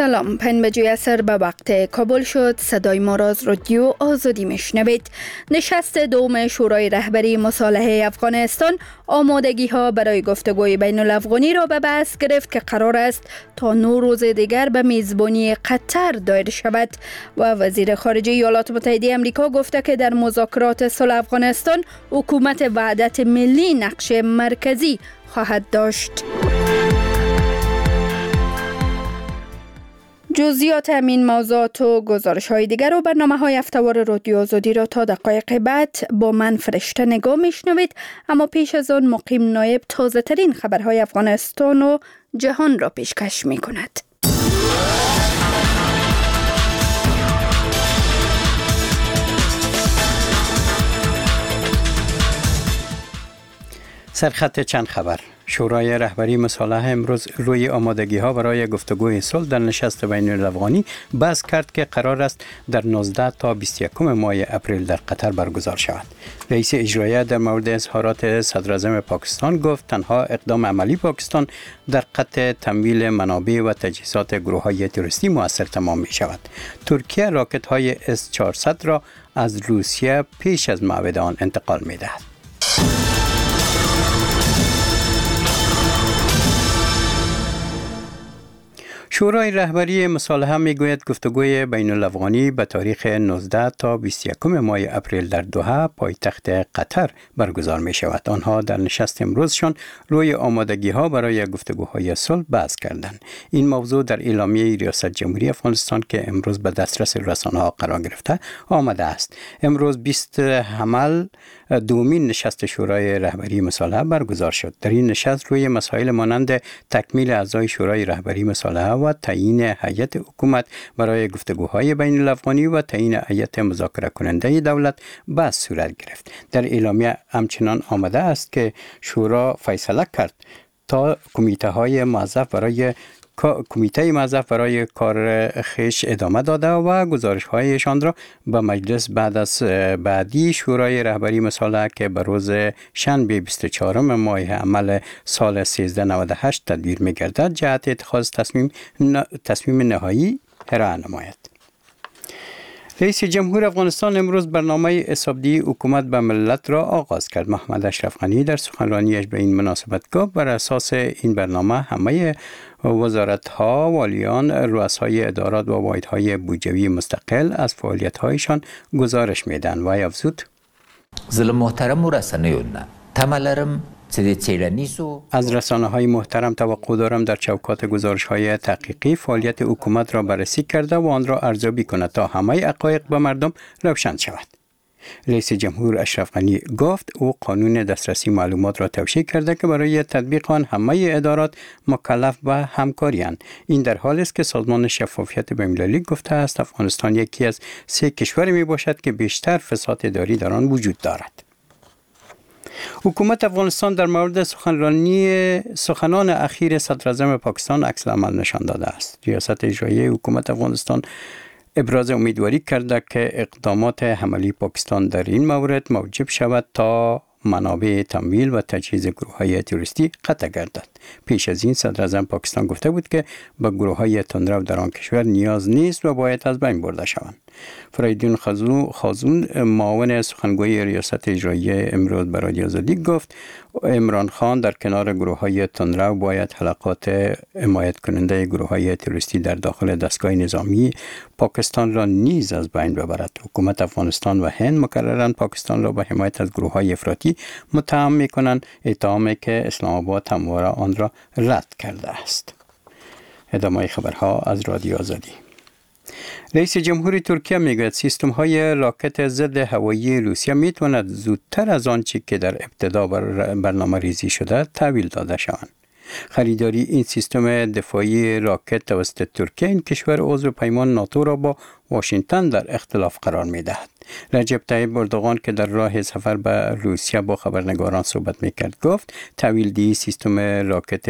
سلام، 5 به وقت کابل شد. صدای ما را از رادیو آزادی میشنوید. نشست دوم شورای رهبری مصالحه افغانستان آمادگی ها برای گفتگوی بین الافغانی را به بحث گرفت که قرار است تا 9 روز دیگر به میزبانی قطر دایر شود و وزیر خارجه ایالات متحده آمریکا گفته که در مذاکرات صلح افغانستان حکومت وحدت ملی نقش مرکزی خواهد داشت. جزئیات همین موضوعات و گزارش‌های دیگر و برنامه‌های هفته‌وار رادیو آزادی را تا دقایق بعد با من فرشته نگاه می‌شنوید، اما پیش از آن مقیم نایب تازه‌ترین خبرهای افغانستان و جهان را پیشکش می‌کند. سرخط چند خبر. شورای رهبری مصالحه امروز روی آمادگی ها برای گفتگوی صلح در نشست بین الافغانی بحث کرد که قرار است در 19 تا 21 ماه اپریل در قطر برگزار شود. رئیس اجرایی در مورد اظهارات صدراعظم پاکستان گفت تنها اقدام عملی پاکستان در قطع تمویل منابع و تجهیزات گروه‌های تروریستی مؤثر تمام می شود. ترکیه راکت های S-400 را از روسیه پیش از موعد آن انتقال می دهد. شورای رهبری مصالحه میگوید گفتگوی بین الافغانی به تاریخ 19 تا 21 ماه اپریل در دوحه پایتخت قطر برگزار می شود. آنها در نشست امروزشان روی آمادگی ها برای گفتگوهای صلح بحث کردند. این موضوع در اعلامیه ریاست جمهوری افغانستان که امروز به دسترس رسانه‌ها قرار گرفته آمده است. امروز 20 حمل دومین نشست شورای رهبری مصالحه برگزار شد. در این نشست روی مسائل مانند تکمیل اعضای شورای رهبری مصالحه و تعیین هیئت حکومت برای گفتگوهای بین الافغانی و تعیین هیئت مذاکره کننده دولت بحث صورت گرفت. در اعلامیه همچنان آمده است که شورا فیصله کرد تا کمیته موظف برای کار خویش ادامه داده و گزارش‌هایشان را به مجلس بعدی شورای رهبری مصالحه که به روز شنبه 24 ماه عمل سال 1398 تدبیر می‌گردد جهت اتخاذ تصمیم نهایی ارائه نماید. رئیس جمهور افغانستان امروز برنامه حسابدهی حکومت به ملت را آغاز کرد. محمد اشرف غنی در سخنرانیش به این مناسبت گفت بر اساس این برنامه همه وزارت‌ها، والیان، رؤسای ادارات و واحدهای بودجوی مستقل از فعالیت‌هایشان گزارش میدن و افزود ظلم محترم و رسانه‌یونه تملرم از رسانه‌های محترم توقع دارم در چوکات گزارش‌های تحقیقی فعالیت حکومت را بررسی کرده و آن را ارزیابی کند تا همه حقایق به مردم روشن شود. رئیس جمهور اشرف غنی گفت او قانون دسترسی معلومات را توشیح کرده که برای تطبیق آن همه ادارات مکلف به همکاری اند. این در حالی است که سازمان شفافیت بین‌المللی گفته است افغانستان یکی از 3 کشور می باشد که بیشتر فساد اداری در آن وجود دارد. حکومت افغانستان در مورد سخنان اخیر صدراعظم پاکستان عکس العمل نشان داده است. ریاست اجرایی حکومت افغانستان ابراز امیدواری کرده که اقدامات عملی پاکستان در این مورد موجب شود تا منابع تمویل و تجهیز گروه‌های تروریستی قطع گردد. پیش از این صدراعظم پاکستان گفته بود که به گروه‌های تندرو در آن کشور نیاز نیست و باید از بین برده شوند. فریدون خازون معاون سخنگوی ریاست اجرایی امروز به رادیو آزادی گفت عمران خان در کنار گروه‌های تندرو باید حلقات حمایت کننده گروه‌های تروریستی در داخل دستگاه نظامی پاکستان را نیز از بین ببرد. حکومت افغانستان و هند مکرراً پاکستان را به حمایت از گروه‌های افراطی متهم می‌کنند، اتهامی که اسلام آباد همواره آن را رد کرده است. ادامه خبرها از رادیو آزادی. رئیس جمهوری ترکیه میگوید سیستم‌های راکت ضد هوایی روسیه میتواند زودتر از آنچه که در ابتدا برنامه ریزی شده تحویل داده شوند. خریداری این سیستم دفاعی راکت توسط ترکیه این کشور عضو پیمان ناتو را با واشنگتن در اختلاف قرار می‌دهد. رجب طیب اردوغان که در راه سفر به روسیه با خبرنگاران صحبت می‌کرد گفت تحویل سیستم راکت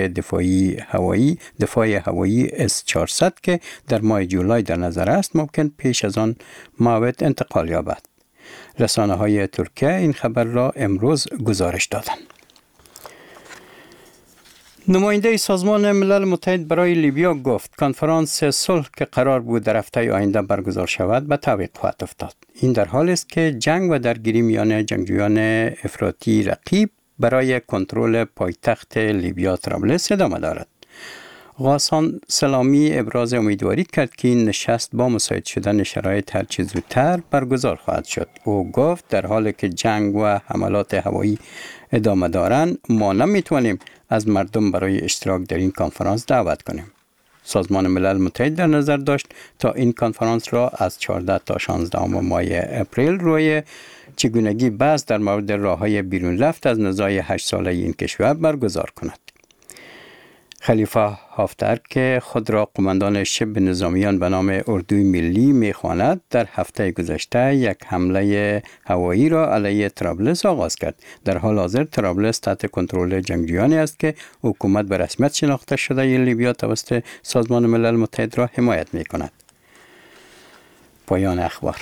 دفاع هوایی S-400 که در ماه جولای در نظر است ممکن پیش از آن موعد انتقال یابد. رسانه‌های ترکیه این خبر را امروز گزارش دادند. نماینده سازمان ملل متحد برای لیبیا گفت کنفرانس صلح که قرار بود در هفته آینده برگزار شود به تعویق خواهد افتاد. این در حالی است که جنگ و درگیری میان جنگجویان افراطی رقیب برای کنترل پایتخت لیبیا طرابلس ادامه دارد. غاسان سلامی ابراز امیدواری کرد که این نشست با مساعد شدن شرایط هرچه زودتر برگزار خواهد شد. او گفت در حالی که جنگ و حملات هوایی ادامه دارند ما نمیتوانیم از مردم برای اشتراک در این کنفرانس دعوت کنیم. سازمان ملل متحد در نظر داشت تا این کنفرانس را از 14 تا 16 ماه اپریل روی چگونگی بحث در مورد راه‌های بیرون رفت از نزاع 8 ساله این کشور برگزار کند. خلیفه حفتر که خود را قماندان شبه نظامیان به نام اردوی ملی می‌خواند در هفته گذشته یک حمله هوایی را علیه طرابلس آغاز کرد. در حال حاضر طرابلس تحت کنترل جنگجویانی است که حکومت به رسمیت شناخته شده لیبیا توسط سازمان ملل متحد را حمایت می‌کند. پایان اخبار.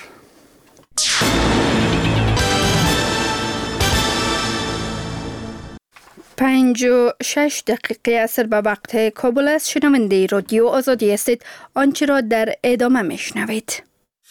5:06 عصر به وقت کابل است. شنونده رادیو آزادی هستید. آنچه را در ادامه میشنوید.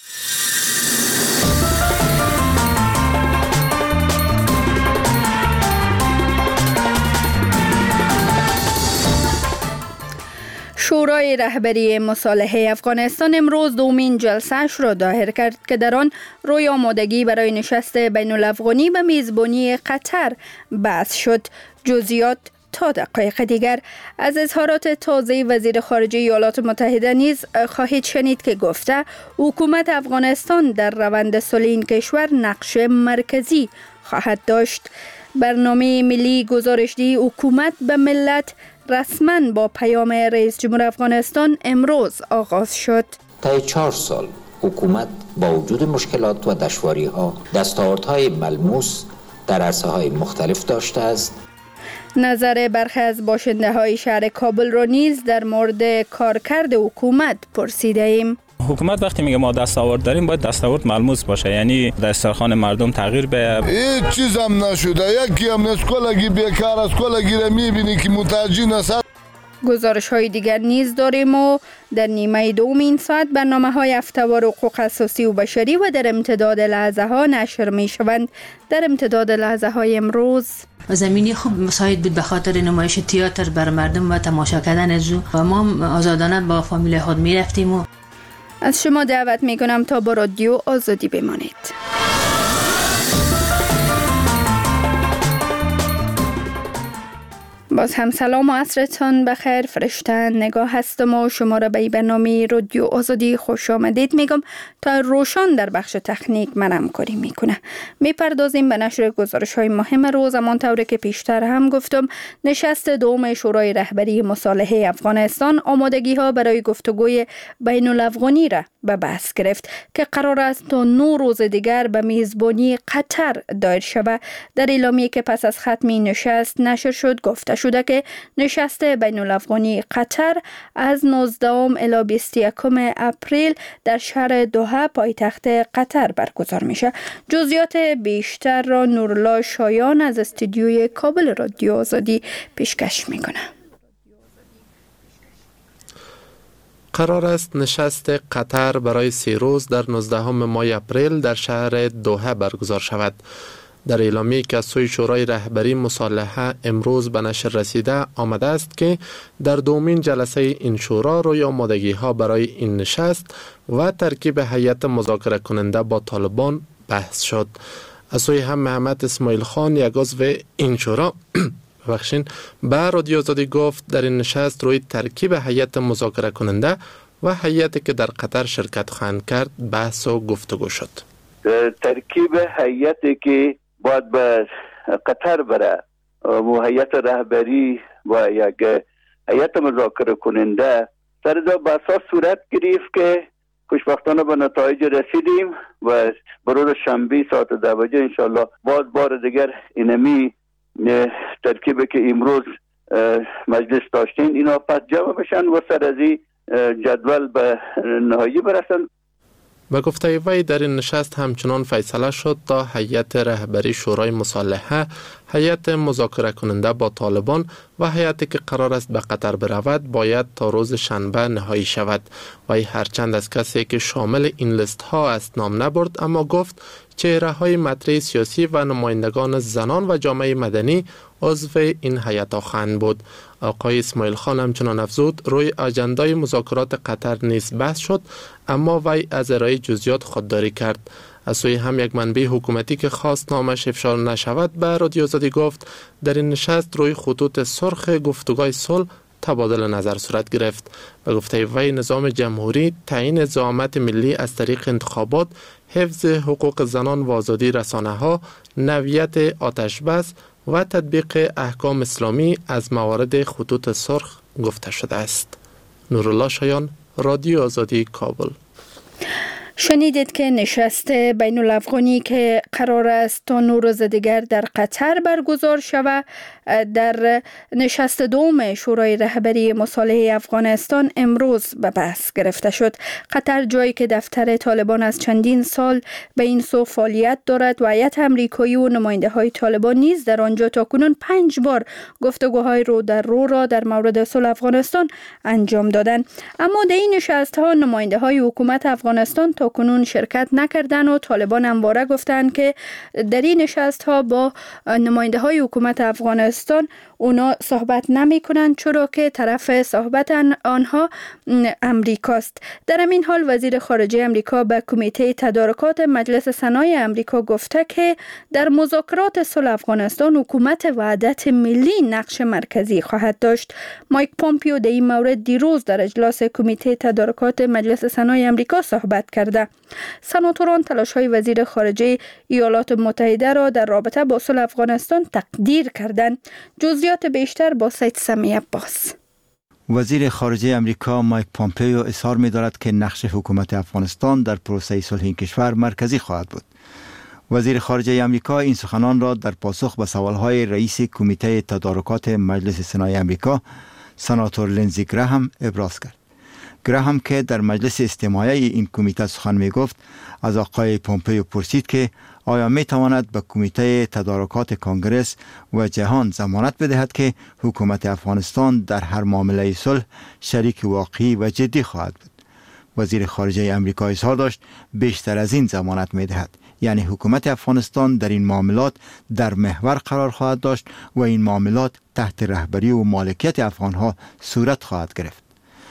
شورای رهبری مصالحه افغانستان امروز دومین جلسه‌اش را دایر کرد که در آن روی آمادگی برای نشست بین الافغانی به میزبانی قطر بحث شد. جزئیات تا دقایق دیگر. از اظهارات تازه وزیر خارجه ایالات متحده نیز خواهید شنید که گفته حکومت افغانستان در روند صلح این کشور نقش مرکزی خواهد داشت. برنامه ملی گزارش‌دهی حکومت به ملت رسما با پیام رئیس جمهور افغانستان امروز آغاز شد. طی 4 سال حکومت با وجود مشکلات و دشواری‌ها دستاوردهای ملموس در عرصه‌های مختلف داشته است. نظر برخی از باشنده‌های شهر کابل را نیز در مورد کارکرد حکومت پرسیده ایم. حکومت وقتی میگه ما دستاورد داریم باید دستاورد ملموس باشه، یعنی دسترخوان مردم تغییر به هیچ چیز هم نشده. یکی هم نسکولگی بیکار است، کولگی را میبینی که مترجم است. گزارش های دیگر نیز داریم و در نیمه دوم این ساعت برنامه های هفته‌وار حقوق اساسی و بشری و در امتداد لحظه ها نشر می شوند. در امتداد لحظه های امروز زمینی خوب مساعد بود به خاطر نمایش تئاتر بر مردم و تماشا کردن از و ما آزادانه با فامیل خود می رفتیم و از شما دعوت می کنم تا با رادیو آزادی بمانید. باز هم سلام و عصرتان بخیر. فرشته نگاه هستم و شما را به برنامه رادیو آزادی خوش آمدید میگم. تا روشان در بخش تکنیک من همکاری میکنه. میپردازیم به نشر گزارش های مهم روز. همانطور که پیشتر هم گفتم نشست دوم شورای رهبری مصالحه افغانستان آمادگی ها برای گفتگوی بین الافغانی را به بحث گرفت که قرار است تا 9 روز دیگر به میزبانی قطر دایر شود. در اعلامیه که پس از ختم این نشست نشر شد گفته شده که نشست بین الافغانی قطر از 19 الی 21 اپریل در شهر دوحه پایتخت قطر برگزار میشه. جزئیات بیشتر را نورالله شایان از استودیوی کابل رادیو آزادی پیشکش میکنه. قرار است نشست قطر برای 3 روز در 19 ماه اپریل در شهر دوحه برگزار شود. در اعلامیه‌ای که از سوی شورای رهبری مصالحه امروز به نشر رسیده آمده است که در دومین جلسه این شورا روی آمادگی‌ها برای این نشست و ترکیب هیئت مذاکره کننده با طالبان بحث شد. از سوی هم محمد اسماعیل خان یک عضو این شورا به رادیو آزادی گفت در این نشست روی ترکیب هیئت مذاکره کننده و هیئتی که در قطر شرکت خواهند کرد بحث و گفتگو شد. ترکیب هیئتی که باید به قطر بره و هیئت رهبری و یک هیئت مذاکره کننده سر به اساس صورت گرفت که خوشبختانه به نتایج رسیدیم و برای شنبه ساعت 12 انشالله باز بار دیگر اینمی ترکیبی که امروز مجلس داشتین اینا پس جمع بشن و سر از جدول به نهایی برسن. به گفته وی در این نشست همچنان فیصله شد تا هیئت رهبری شورای مصالحه، هیئت مذاکره کننده با طالبان و هیئتی که قرار است به قطر برود باید تا روز شنبه نهایی شود. وی هرچند از کسی که شامل این لیست ها است نام نبرد، اما گفت چهره های مطرح سیاسی و نمایندگان زنان و جامعه مدنی عضو این هیئت خواهند بود. آقای اسماعیل خان همچنان افزود روی اجندای مذاکرات قطر نیز بحث شد، اما وی از ارائه جزئیات خودداری کرد. از سوی هم یک منبع حکومتی که خواست نامش افشا نشود به رادیو آزادی گفت در این نشست روی خطوط سرخ گفتگوی صلح تبادل نظر صورت گرفت. به گفته وی نظام جمهوری، تعیین زعامت ملی از طریق انتخابات، حفظ حقوق زنان و آزادی رسانه‌ها، نوعیت آتش بس و تطبیق احکام اسلامی از موارد خطوط سرخ گفته شده است. نورالله شایان، رادیو آزادی، کابل. شنیدید که نشست بین الافغانی که قرار است تا 9 روز دیگر در قطر برگزار شود، در نشست دوم شورای رهبری مصالحه افغانستان امروز به بحث گرفته شد. قطر جایی که دفتر طالبان از چندین سال به این سو فعالیت دارد و هیئت امریکایی و نماینده های طالبان نیز در آنجا تاکنون 5 بار گفتگوهای رو در رو را در مورد صلح افغانستان انجام دادند. اما در این نشست ها نماینده های حکومت افغانستان تاکنون شرکت نکردند و طالبان همواره گفتند که در این نشست ها با نماینده های حکومت افغانستان اونا صحبت نمی کنند، چرا که طرف صحبت آنها امریکاست. در همین حال وزیر خارجه امریکا به کمیته تدارکات مجلس سنای امریکا گفته که در مذاکرات صلح افغانستان حکومت وحدت ملی نقش مرکزی خواهد داشت. مایک پومپیو در این مورد دیروز در اجلاس کمیته تدارکات مجلس سنای امریکا صحبت کرده. سناتوران تلاش‌های وزیر خارجه ایالات متحده را در رابطه با صلح افغانستان تقدیر کردند. جزئیات بیشتر با سید سمی عباس. وزیر خارجه امریکا مایک پومپیو اظهار می‌دارد که نقش حکومت افغانستان در پروسه صلح این کشور مرکزی خواهد بود. وزیر خارجه امریکا این سخنان را در پاسخ به سوال‌های رئیس کمیته تدارکات مجلس سنای امریکا سناتور لینزی گراهام ابراز کرد. گراهام که در مجلس استماعی این کمیته سخن می گفت از آقای پومپیو پرسید که آیا می تواند به کمیته تدارکات کنگرس و جهان ضمانت بدهد که حکومت افغانستان در هر معامله صلح شریک واقعی و جدی خواهد بود. وزیر خارجه امریکا اظهار داشت بیشتر از این ضمانت می دهد، یعنی حکومت افغانستان در این معاملات در محور قرار خواهد داشت و این معاملات تحت رهبری و مالکیت افغانها صورت خواهد گرفت.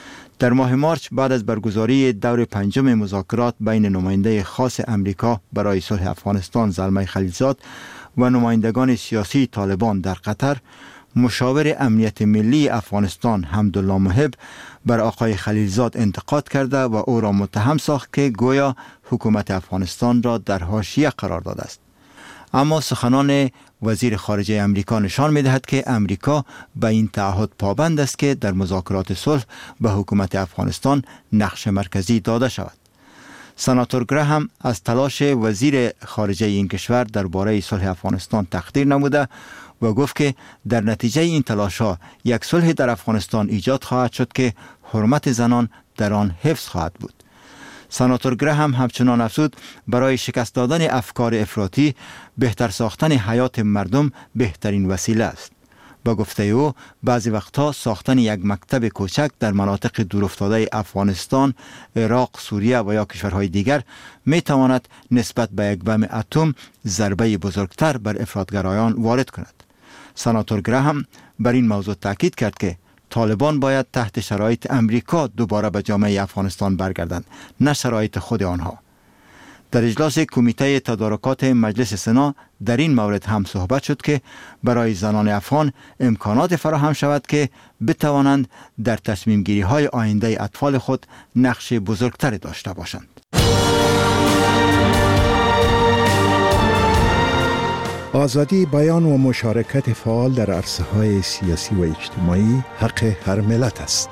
در ماه مارچ بعد از برگزاری دور 5 مذاکرات بین نماینده خاص امریکا برای صلح افغانستان زلمه خلیلزاد و نمایندگان سیاسی طالبان در قطر، مشاور امنیت ملی افغانستان حمدالله محب بر آقای خلیلزاد انتقاد کرده و او را متهم ساخت که گویا حکومت افغانستان را در حاشیه قرار داده است. اما سخنان وزیر خارجه امریکا نشان می‌دهد که امریکا به این تعهد پابند است که در مذاکرات صلح به حکومت افغانستان نقش مرکزی داده شود. سناتور گراهام از تلاش وزیر خارجه این کشور درباره صلح افغانستان تقدیر نموده و گفت که در نتیجه این تلاش‌ها یک صلح در افغانستان ایجاد خواهد شد که حرمت زنان در آن حفظ خواهد بود. سناتور گراهام همچنان افزود برای شکست دادن افکار افراطی بهتر ساختن حیات مردم بهترین وسیله است. با گفته او بعضی وقتها ساختن یک مکتب کوچک در مناطق دورافتاده افغانستان، عراق، سوریه و یا کشورهای دیگر می تواند نسبت به یک بم اتم ضربه بزرگتر بر افراطگرایان وارد کند. سناتور گراهام بر این موضوع تاکید کرد که طالبان باید تحت شرایط امریکا دوباره به جامعه افغانستان برگردند، نه شرایط خود آنها. در اجلاس کمیته تدارکات مجلس سنا در این مورد هم صحبت شد که برای زنان افغان امکانات فراهم شود که بتوانند در تصمیم گیری های آینده اطفال خود نقش بزرگتر داشته باشند. آزادی بیان و مشارکت فعال در عرصه‌های سیاسی و اجتماعی حق هر ملت است.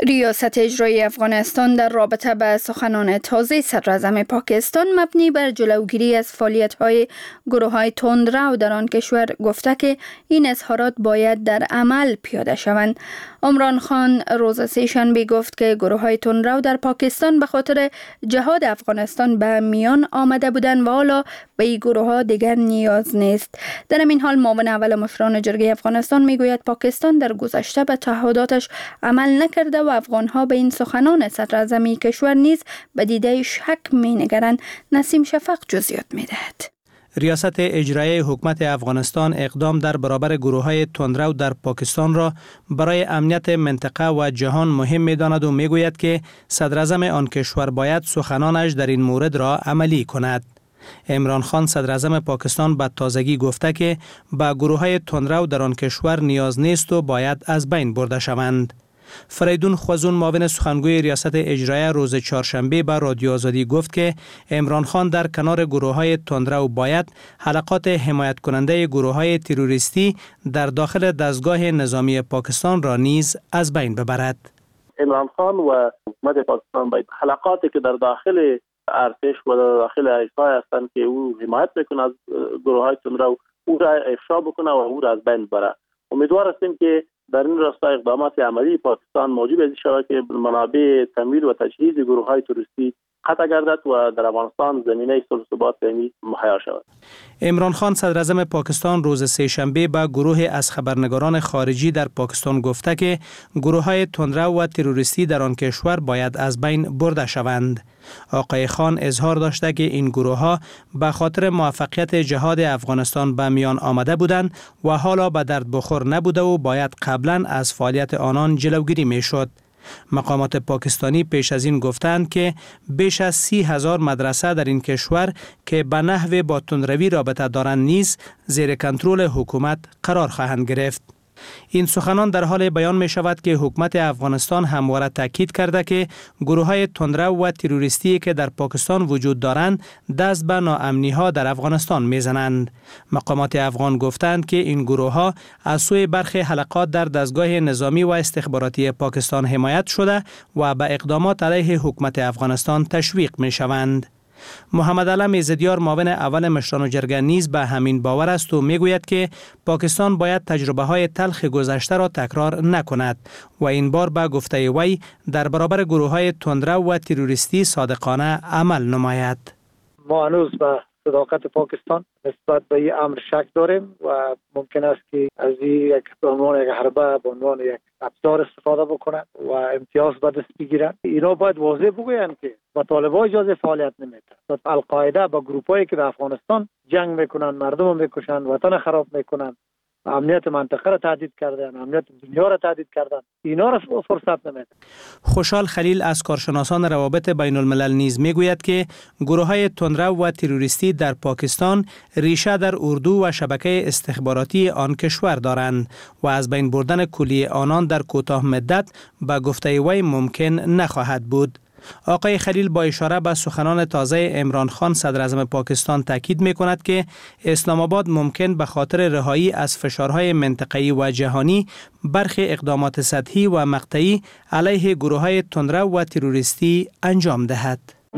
ریاست اجرایی افغانستان در رابطه به سخنان تازه صدراعظم پاکستان مبنی بر جلوگیری از فعالیت‌های گروه‌های تندرو در آن کشور گفته که این اظهارات باید در عمل پیاده شوند. عمران خان روز سه‌شنبه گفت که گروه‌های تندرو در پاکستان به خاطر جهاد افغانستان به میان آمده بودند و حالا به این گروه‌ها دیگر نیاز نیست. در این حال معاون اول مشران جرگه افغانستان میگوید پاکستان در گذشته به تعهداتش عمل نکرده و افغان‌ها به این سخنان صدراعظم کشور نیز به دیده شک می‌نگرند. نسیم شفق جزئیات می‌دهد. ریاست اجرایی حکومت افغانستان اقدام در برابر گروه‌های تندرو در پاکستان را برای امنیت منطقه و جهان مهم می‌داند و می‌گوید که صدراعظم آن کشور باید سخنانش در این مورد را عملی کند. عمران خان صدراعظم پاکستان به تازگی گفته که به گروه‌های تندرو در آن کشور نیاز نیست و باید از بین برده شوند. فریدون خوازون معاون سخنگوی ریاست اجرایی روز چهارشنبه به رادیو آزادی گفت که عمران خان در کنار گروه‌های تندرو باید حلقات حمایت کننده گروه‌های تروریستی در داخل دستگاه نظامی پاکستان را نیز از بین ببرد. عمران خان و حکومت پاکستان باید حلقاتی که در داخل ارتش و در داخل ایسای هستند که او حمایت میکنه از گروه‌های تندرو او را افشا بکنه و او را از بین ببره. امیدوار هستیم که در این راستا اقدامات عملی پاکستان موجب از شود که منابع تمویل و تجهیز گروه‌های تروریستی قطع گردد و در افغانستان زمینه صلح و ثبات مهیا شود. عمران خان صدراعظم پاکستان روز سه‌شنبه به گروه از خبرنگاران خارجی در پاکستان گفته که گروه‌های تندرو و تروریستی در آن کشور باید از بین برده شوند. آقای خان اظهار داشته که این گروه‌ها به خاطر موفقیت جهاد افغانستان به میان آمده بودند و حالا به درد بخور نبوده و باید قبلا از فعالیت آنان جلوگیری می‌شد. مقامات پاکستانی پیش از این گفتند که بیش از 30,000 مدرسه در این کشور که به نحو با تندروی رابطه دارند نیز زیر کنترل حکومت قرار خواهند گرفت. این سخنان در حال بیان می شود که حکومت افغانستان همواره تاکید کرده که گروه‌های تندرو و تروریستی که در پاکستان وجود دارند دست به ناامنی‌ها در افغانستان می‌زنند. مقامات افغان گفتند که این گروه‌ها از سوی برخی حلقات در دستگاه نظامی و استخباراتی پاکستان حمایت شده و به اقدامات علیه حکومت افغانستان تشویق می‌شوند. محمد علم عزدیار معاون اول مشران جرگه نیز به همین باور است و میگوید که پاکستان باید تجربه های تلخ گذشته را تکرار نکند و این بار به گفته وی در برابر گروه های تندرو و تروریستی صادقانه عمل نماید. ما هنوز به صداقت پاکستان نسبت به این امر شک داریم و ممکن است که از این به عنوان یک حربه به عنوان یک ابزار استفاده بکنند و امتیاز به دست بگیرند. اینا باید واضح بگویند که با طالبان اجازه فعالیت نمیده. القاعده با گروپایی که در افغانستان جنگ میکنند، مردم رو میکشند، وطن خراب میکنند، امنیت منطقه را تهدید کردن، امنیت دنیا را تهدید کردن، اینا را فرصت نمیده. خوشحال خلیل از کارشناسان روابط بین الملل نیز میگوید که گروه‌های تندرو و تروریستی در پاکستان ریشه در اردو و شبکه استخباراتی آن کشور دارند و از بین بردن کلی آنان در کوتاه مدت به گفته وی ممکن نخواهد بود. آقای خلیل با اشاره به سخنان تازه عمران خان صدراعظم پاکستان تاکید می‌کند که اسلام آباد ممکن به خاطر رهایی از فشارهای منطقه‌ای و جهانی برخی اقدامات سطحی و مقطعی علیه گروه‌های تندرو و تروریستی انجام دهد.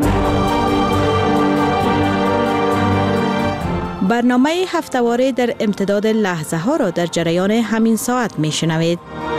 برنامه هفته‌واره در امتداد لحظه ها را در جریان همین ساعت می‌شنوید.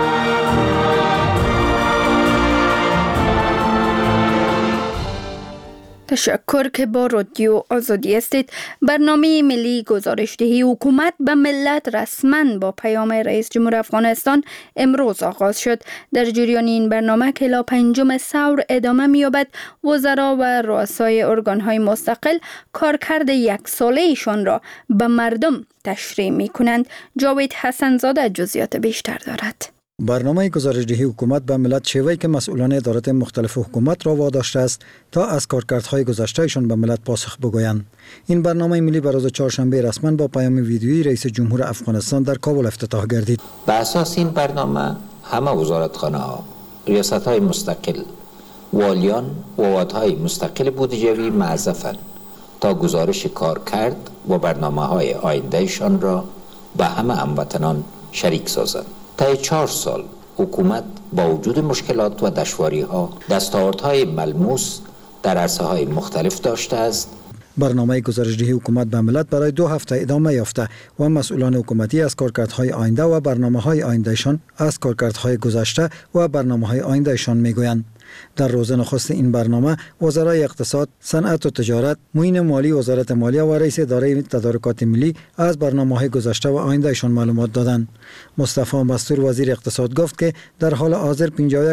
تشکر که با رادیو آزادی هستید. برنامه ملی گزارشدهی حکومت به ملت رسما با پیام رئیس جمهور افغانستان امروز آغاز شد. در جریان این برنامه که الی 5 ثور ادامه می‌یابد، وزرا و رؤسای ارگان‌های مستقل کارکرد یک ساله ایشان را به مردم تشریح می‌کنند. جاوید حسن‌زاده جزئیات بیشتر دارد. برنامه گزارشدهی حکومت به ملت شیوهی که مسئولان ادارات مختلف حکومت را واداشته است تا از کارکردهای گذشتهشان به ملت پاسخ بگویند. این برنامه ملی بر روز چهارشنبه رسما با پیام ویدیویی رئیس جمهور افغانستان در کابل افتتاح گردید. به اساس این برنامه همه وزارتخانه‌ها، ریاست‌های مستقل، والیان و واحدهای مستقل بودجه‌ای موظفند تا گزارش کارکرد و برنامه‌های آیندهشان را به همه هموطنان شریک سازند. طی 4 سال حکومت با وجود مشکلات و دشواری‌ها دستاوردهای ملموس در عرصه‌های مختلف داشته است. برنامه گزارشدهی حکومت به ملت برای 2 هفته ادامه یافته و مسئولان حکومتی از کارکردهای آینده و برنامه‌های آیندهشان از کارکردهای گذشته و برنامه‌های آیندهشان میگویند. در روز نخست این برنامه وزرای اقتصاد، صنعت و تجارت، معین مالی وزارت مالیه و رئیس اداره تدارکات ملی از برنامه‌های گذشته و آیندهشان معلومات دادند. مصطفی مستور وزیر اقتصاد گفت که در حال حاضر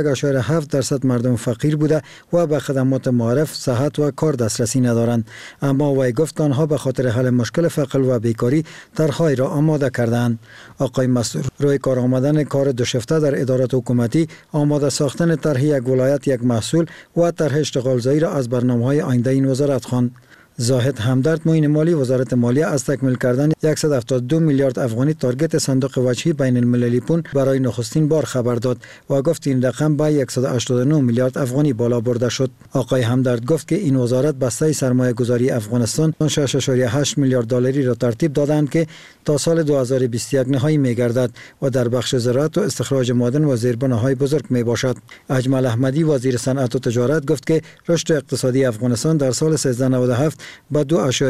51.7% مردم فقیر بوده و به خدمات معرف، صحت و کار دسترسی ندارند. اما وی گفت که آنها به خاطر حل مشکل فقر و بیکاری طرح‌های را آماده کردند. آقای مستور روی کار آمدن کار دوشفته در ادارات حکومتی، آماده ساختن طرح یک ولایت یک محصول و طرح اشتغالزایی را از برنامه‌های آینده این وزارت خواند. زاهد همدرد معین مالی وزارت مالیه از تکمیل کردن 172 میلیارد افغانی تارگت صندوق وجهی بین المللی پون برای نخستین بار خبر داد و گفت این رقم به 189 میلیارد افغانی بالا برده شد. آقای همدرد گفت که این وزارت بسته سرمایه گذاری افغانستان 6.8 میلیارد دلاری را ترتیب دادند که تا سال 2021 نهایی می گردد و در بخش زراعت و استخراج معدن و زیربناهای بزرگ می باشد. اجمل احمدی وزیر صنعت و تجارت گفت که رشد اقتصادی افغانستان در سال 1397 به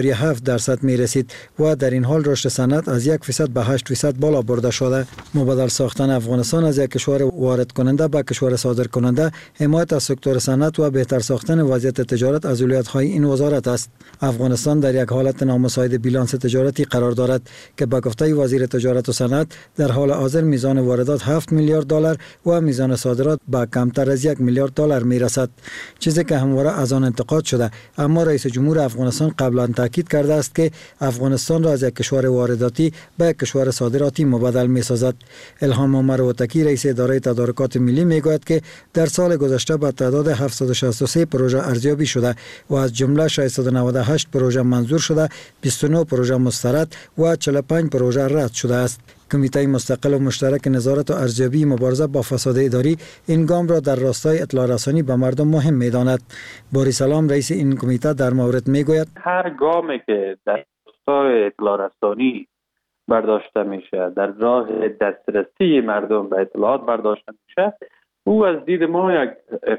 2.7% می رسید و در این حال رشد صنعت از 1% به 8% بالا برده شده. مبادل ساختن افغانستان از یک کشور وارد کننده به کشور صادر کننده، حمایت از سکتور صنعت و بهتر ساختن وضعیت تجارت از اولویت‌های این وزارت است. افغانستان در یک حالت نامساعد بیلانس تجارتی قرار دارد که به گفته وزیر تجارت و صنعت در حال حاضر میزان واردات 7 میلیارد دلار و میزان صادرات به کمتر از 1 میلیارد دلار می رسد، چیزی که همواره از آن انتقاد شده. اما رئیس جمهور افغانستان قبلا تاکید کرده است که افغانستان را از یک کشور وارداتی به یک کشور صادراتی مبادل می سازد. الهام عمروتکی رئیس اداره تدارکات ملی می گوید که در سال گذشته به تعداد 763 پروژه ارزیابی شده و از جمله 698 پروژه منظور شده، 29 پروژه مسترد و 45 پروژه رد شده است. کمیته مستقل و مشترک نظارت و ارزیابی مبارزه با فساد اداری این گام را در راستای اطلاع رسانی به مردم مهم می‌داند. باری سلام رئیس این کمیته در مورد میگوید هر گامی که در راستای اطلاع رسانی برداشته میشه، در راه دسترسی مردم به اطلاعات برداشته میشه، او از دید ما یک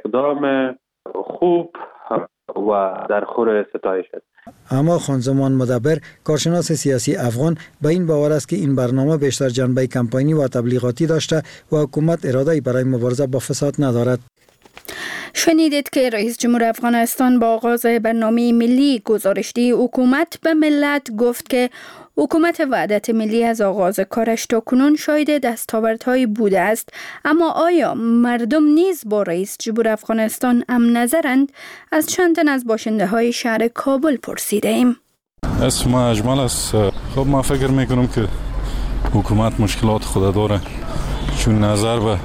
اقدام خوب و در خور ستایش است. اما خانزمان مدبر کارشناس سیاسی افغان به این باور است که این برنامه بیشتر جنبه کمپاینی و تبلیغاتی داشته و حکومت اراده‌ای برای مبارزه با فساد ندارد. شنیدید که رئیس جمهور افغانستان با آغاز برنامه ملی گزارشدهی حکومت به ملت گفت که حکومت وحدت ملی از آغاز کارش تا کنون شاهد دستاوردهای بوده است، اما آیا مردم نیز با رئیس جمهور افغانستان هم نظرند؟ از چند تن از باشنده های شهر کابل پرسیده ایم. اسم اجمل است. خب من فکر میکنم که حکومت مشکلات خود داره، چون نظر به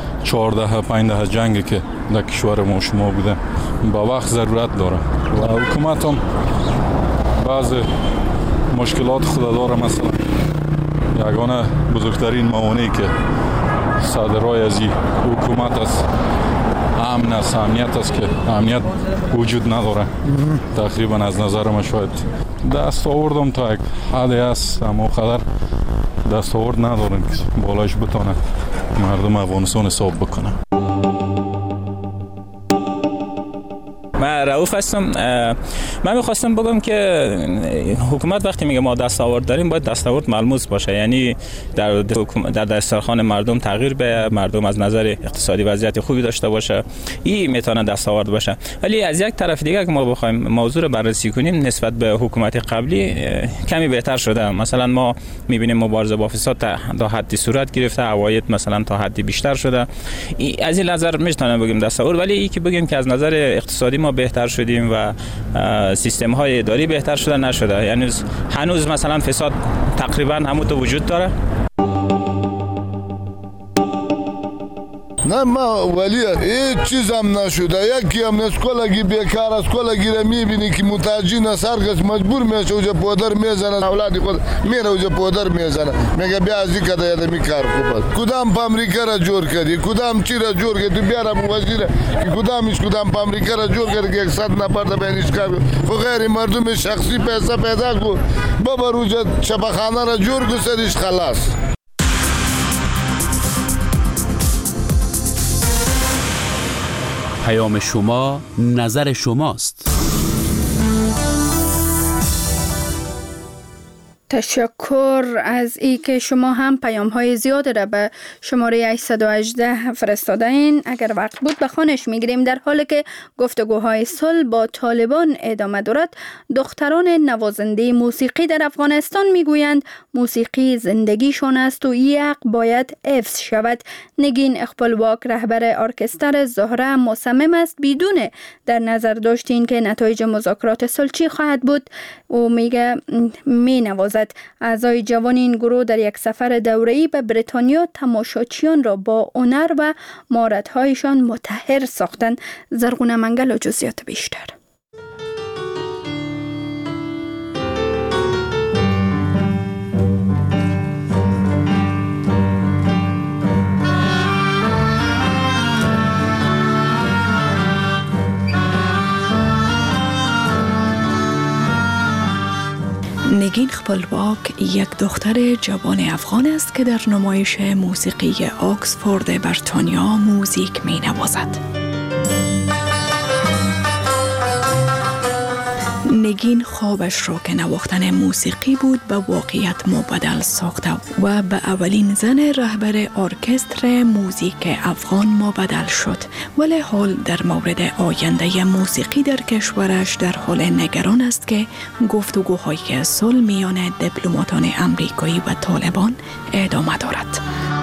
14-15 جنگی که در کشور ما شما بوده با وقت ضرورت داره و حکومت هم بعض مشکلات خود داره. مثلا یگانه بزرگترین موانعی که صادرای از این حکومت است امن است، امنیت است که امنیت وجود نداره. تقریبا از نظر ما شاید دست آوردم تا یک حدی است، اما قدر دست آورد ندارن که بالایش بتانه مردم افغانستان حساب بکنه. من رؤوف هستم. من می‌خواستم بگم که حکومت وقتی میگه ما دستاورد داریم باید دستاورد ملموس باشه، یعنی در دسترخوان مردم تغییر به مردم از نظر اقتصادی وضعیت خوبی داشته باشه، این میتونه دستاورد باشه. ولی از یک طرف دیگه که ما بخوایم موضوع رو بررسی کنیم نسبت به حکومت قبلی کمی بهتر شده. مثلا ما میبینیم مبارزه با فساد تا حدی صورت گرفته، عواید مثلا تا حدی بیشتر شده. از این نظر میتونم بگیم دستاورد، ولی این که بگیم که از نظر اقتصادی ما بهتر شدیم و سیستم های اداری بهتر شده نشده. یعنی هنوز مثلا فساد تقریبا همون تو وجود داره. نه ما ولی هیچ چیز هم نشده. یکی هم نسکولگی بیکار است، کولگی را میبینی که متاجین سرگس مجبور میشه اوجا پودر میزنه، اولادی خود میره اوجا پودر میزنه، میگه بیا از این کده یاد میکار خوب است. کدام پا امریکا را جور کردی، کدام چی را جور کردی، بیارم وزیر کدام پا امریکا را جور کردی که 100 نفر دا بینش کار خو غیر مردم شخصی پیسه پیدا کو بابا اوجا چپخانه را جور کو سرش خلاص. پیام شما نظر شماست. تشکر از ای که شما هم پیام های زیاد را به شماره 818 فرستاده این. اگر وقت بود بخوانش میگیریم. در حالی که گفتگوهای صلح با طالبان ادامه دارد، دختران نوازنده موسیقی در افغانستان میگویند موسیقی زندگیشان است و این حق باید حفظ شود. نگین اقبالواک رهبر ارکستر زهره مصمم است بدون در نظر داشتین که نتایج مذاکرات صلح چی خواهد بود و میگه می نوازد. اعضای جوان این گروه در یک سفر دوره‌ای به بریتانیا تماشاچیان را با هنر و مهارت‌هایشان متحر ساختند. زرغونه منگل و جزئیات بیشتر. نگین اقبالواک یک دختر جوان افغان است که در نمایش موسیقی آکسفورد بریتانیا موزیک می نوازد. نگین خوابش را که نواختن موسیقی بود به واقعیت مبدل ساخته و به اولین زن رهبر ارکستر موزیک افغان مبدل شد، ولی حال در مورد آینده موسیقی در کشورش در حال نگران است که گفتگوهای صلح میان دیپلماتان آمریکایی و طالبان ادامه دارد.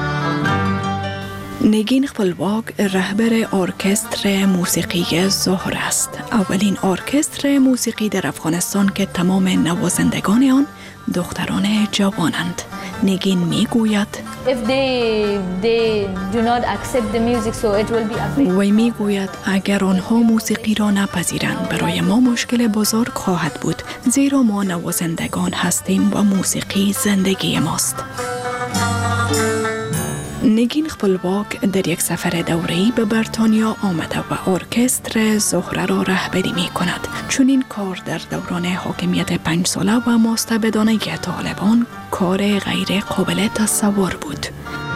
نگین اقبالواک رهبر ارکستر موسیقی زهره است. اولین ارکستر موسیقی در افغانستان که تمام نوازندگان آن دختران جوانند. نگین میگوید و میگوید اگر آنها موسیقی را نپذیرند برای ما مشکل بزرگ خواهد بود، زیرا ما نوازندگان هستیم و موسیقی زندگی ماست. نگین اقبالواک در یک سفر دوره‌ای به بریتانیا آمده و ارکستر زهره را رهبری می کند. چون این کار در دوران حاکمیت 5 ساله و مستبدانه طالبان کار غیر قابل تصور بود.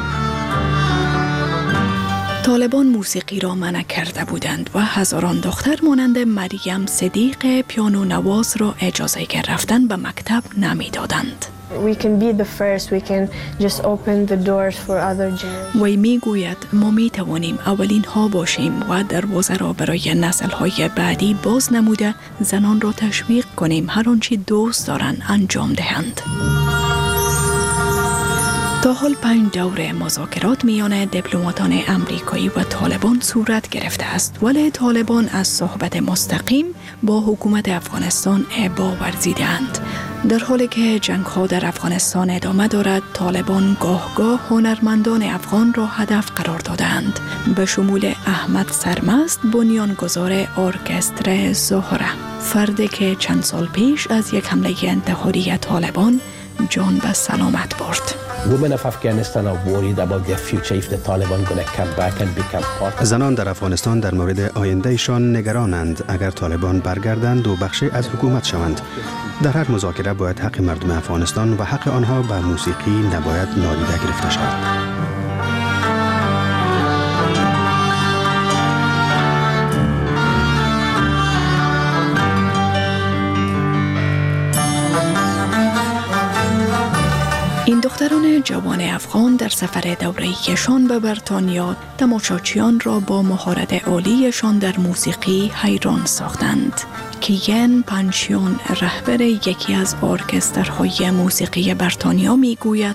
طالبان موسیقی را منع کرده بودند و هزاران دختر مانند مریم صدیق پیانو نواز را اجازه رفتن به مکتب نمی دادند. وی می گوید ما می توانیم اولین ها باشیم و دروازه را برای نسل های بعدی باز نموده زنان را تشویق کنیم هر آنچه دوست دارند انجام دهند. تا حال 5 دور مذاکرات میان دیپلماتان آمریکایی و طالبان صورت گرفته است، ولی طالبان از صحبت مستقیم با حکومت افغانستان ابا ورزیدند. در حالی که جنگ ها در افغانستان ادامه دارد، طالبان گاه هنرمندان افغان را هدف قرار دادند، به شمول احمد سرمست بنیانگذار ارکستر زهره، فردی که چند سال پیش از یک حمله انتحاری طالبان جان به سلامت برد. زنان در افغانستان در مورد آیندهشان نگرانند. اگر طالبان برگردند و بخشی از حکومت شوند، در هر مذاکره باید حق مردم افغانستان و حق آنها به موسیقی نباید نادیده گرفته شود. این دختران جوان افغان در سفر دوره‌ایشان به بریتانیا تماشاچیان را با مهارت عالیشان در موسیقی حیران ساختند. کیان پانشیون رهبر یکی از ارکسترهای موسیقی بریتانیا میگوید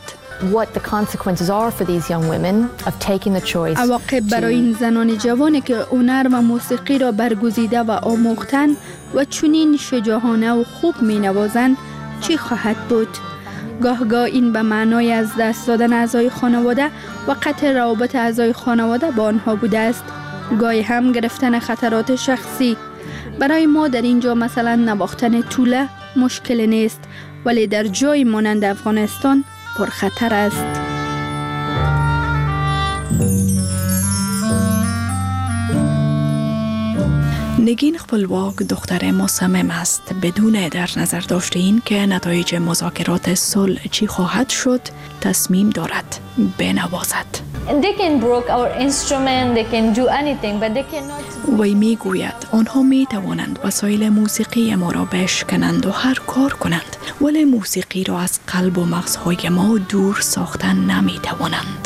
عواقب برای این زنان جوانی که هنر و موسیقی را برگزیده و آموختند و چنین شجاعانه و خوب می نوازند چی خواهد بود؟ گاه این به معنای از دست دادن اعضای خانواده و قطع روابط اعضای خانواده با آنها بوده است. گاهی هم گرفتن خطرات شخصی. برای ما در اینجا مثلا نواختن توله مشکل نیست، ولی در جای مانند افغانستان پرخطر است. نگین اقبالواک دختر مصمم است بدون در نظر داشته این که نتایج مذاکرات صلح چی خواهد شد تصمیم دارد بنوازد. وی می گوید آنها می توانند وسایل موسیقی ما را بشکنند و هر کار کنند، ولی موسیقی را از قلب و مغزهای ما دور ساختن نمی توانند.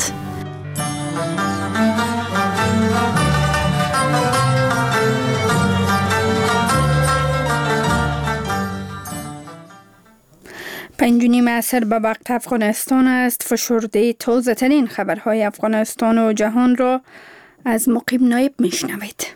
پنجونیم عصر به وقت افغانستان است. فشرده تازه ترین خبرهای افغانستان و جهان را از مقیم نایب میشنوید.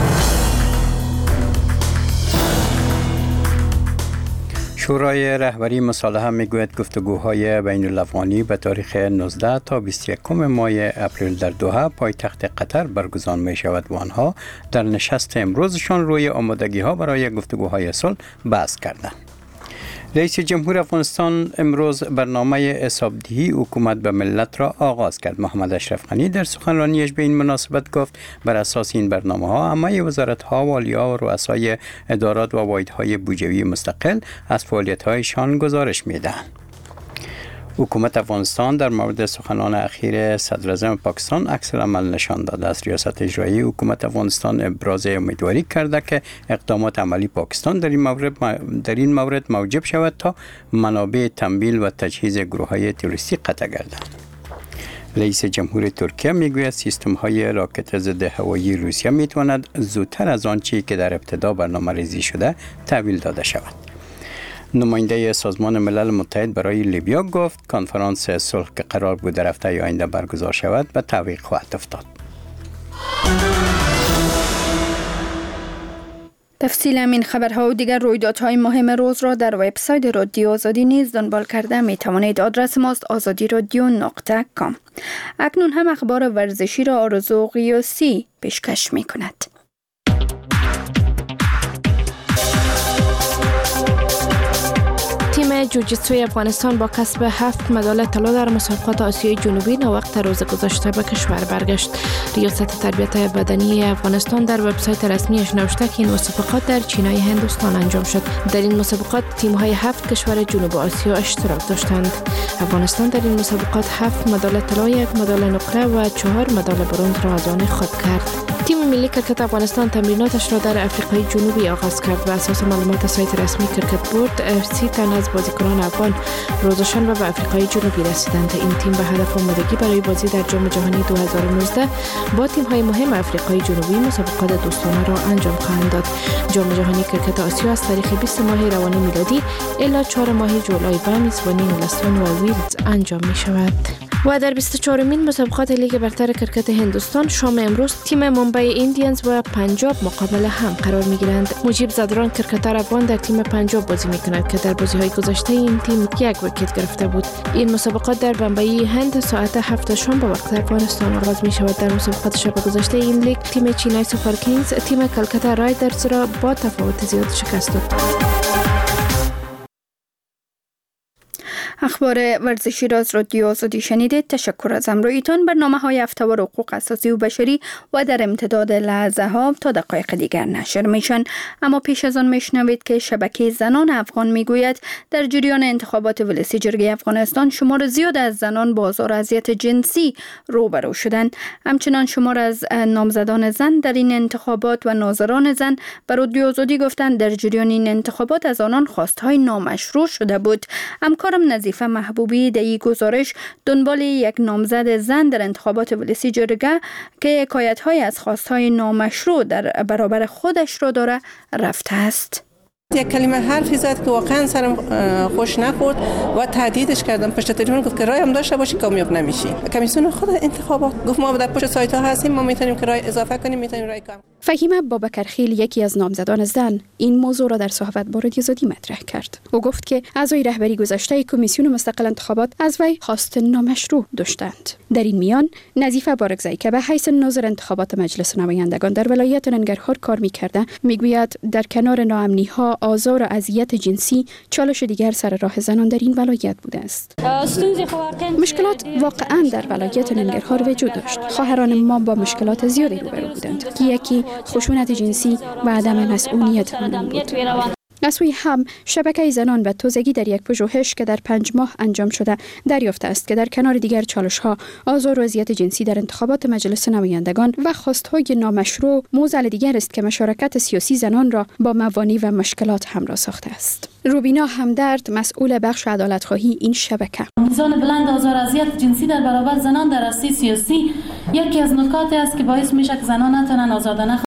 شورای رهبری مصالحه میگوید گفتگوهای بین الافغانی به تاریخ 19 تا 21 ماه اپریل در دوحه پایتخت قطر برگزار می شود و آنها در نشست امروزشان روی آمادگی ها برای گفتگوهای صلح بحث کردند. رئیس جمهور افغانستان امروز برنامه حسابدهی حکومت به ملت را آغاز کرد. محمد اشرف غنی در سخنرانیش به این مناسبت گفت بر اساس این برنامه ها همه وزارت ها، والی‌ها و رؤسای ادارات و واحدهای بودجه‌ای مستقل از فعالیت هایشان گزارش میدهند. حکومت افغانستان در مورد سخنان اخیر صدر اعظم پاکستان عکس العمل نشان داده است. ریاست اجرایی حکومت افغانستان ابراز امیدواری کرده که اقدامات عملی پاکستان در این مورد موجب شود تا منابع تمویل و تجهیز گروه‌های تروریستی قطع گردند. رئیس جمهور ترکیه میگوید سیستم های راکت ضد هوایی روسیه میتواند زودتر از آنچه که در ابتدا برنامه‌ریزی شده تحویل داده شود. نماینده سازمان ملل متحد برای لیبیا گفت کنفرانس صلح که قرار بود در هفته آینده برگزار شود به تعویق خواهد افتاد. تفصیل این خبرها و دیگر رویدادهای مهم روز را در وبسایت رادیو آزادی نیز دنبال کرده می توانید. آدرس ماست azadiradyo.com. اکنون هم اخبار ورزشی را آرزو قیاسی پیشکش می کند. تیم جوجیتسوی افغانستان با کسب 7 مدال طلا در مسابقات آسیای جنوبی ناوقت روز گذشته به کشور برگشت. ریاست تربیت بدنی افغانستان در وبسایت رسمیش نوشته که این مسابقات در چینای هندوستان انجام شد. در این مسابقات تیم‌های 7 کشور جنوب آسیا اشتراک داشتند. افغانستان در این مسابقات 7 مدال طلا، 1 مدال نقره و 4 مدال برنز را از آن خود کرد. تیم ملی کرکت افغانستان تمریناتش را در آفریقای جنوبی آغاز کرد. بر اساس معلومات سایت رسمی کرکت بورد، 30 تن از بازیکنان افغان روز شنبه به آفریقای جنوبی رسیدند. این تیم به هدف آمادگی برای بازی در جام جهانی 2019 با تیم‌های مهم آفریقای جنوبی مسابقات دوستانه را انجام خواهند داد. جام جهانی کرکت آسیا از تاریخ 20 ماه روان میلادی الی 4 ماه جولای به میزبانی انگلستان و ویلز انجام می شود. و در 24مین مسابقات لیگ برتر کرکت هندوستان شام امروز تیم ممبئی ایندیانز و پنجاب مقابل هم قرار می گیرند. مجیب زدران کرکتر افغان در تیم پنجاب بازی می کند که در بازی های گذشته این تیم 1 ویکت گرفته بود. این مسابقات در بمبئی هند ساعت 7 شام به وقت افغانستان آغاز می شود. در مسابقات شب گذشته این لیگ تیم چینای سوپر کینگز تیم کلکتا رایدرز را با تفاوت زیاد شکست داد. اخبار ورزشی را از رادیو آزادی شنیدید. تشکر از همراهیتان. برنامه‌های هفته‌وار حقوق اساسی و بشری و در امتداد لحظه ها تا دقایق دیگر نشر میشن. اما پیش از آن میشنوید که شبکه زنان افغان میگوید در جریان انتخابات ولسی جرگه افغانستان شمار زیاد از زنان با آزار و اذیت جنسی روبرو شدند. همچنان شمار از نامزدان زن در این انتخابات و ناظران زن به رادیو آزادی گفتند در جریان این انتخابات از آنان خواستهای نامشروع شده بود. همکارم نظیفه محبوبی در این گزارش دنبال یک نامزد زن در انتخابات ولسی جرگه که حکایت‌های از خواستهای نامشروع در برابر خودش را داره رفته است. یک کلمه حرفی زد که واقعا سرم خوش نخورد و تهدیدش کردم. پشت تلفن گفت که رای هم داشته باشی کامیاب نمیشی. کمیسیون خود انتخابات گفت ما در پشت سایت ها هستیم، ما میتونیم که رای اضافه کنیم، میتونیم رای کم. فهیمه بابکرخیل یکی از نامزدان زن این موضوع را در صحبت با رادیو آزادی مطرح کرد. او گفت که اعضای رهبری گذشته کمیسیون مستقل انتخابات از وی خواست نامشروع داشتند. در این میان نظیفه بارگزایی که به حیث ناظر انتخابات مجلس نمایندگان در ولایت ننگرهار کار می‌کرده میگوید در کنار ناامنی‌ها، آزار و اذیت جنسی چالش دیگر سر راه زنان در این ولایت بوده است. مشکلات واقعا در ولایت ننگرهار وجود داشت. خواهران ما با مشکلات زیادی روبرو بودند که یکی خشونت جنسی و عدم مسئولیت آنان بود. از سوی هم شبکه زنان به تازگی در یک پژوهش که در 5 ماه انجام شده دریافته است که در کنار دیگر چالش‌ها آزار و اذیت جنسی در انتخابات مجلس نمایندگان و خواست‌های نامشروع موضوع دیگر است که مشارکت سیاسی زنان را با موانع و مشکلات همراه ساخته است. روبینا همدرد، مسئول بخش عدالت‌خواهی این شبکه: میزان بلند آزار و اذیت جنسی در برابر زنان در عرصه سیاسی یکی از نکاتی است که باعث میشه که زنان نتونن آزادانه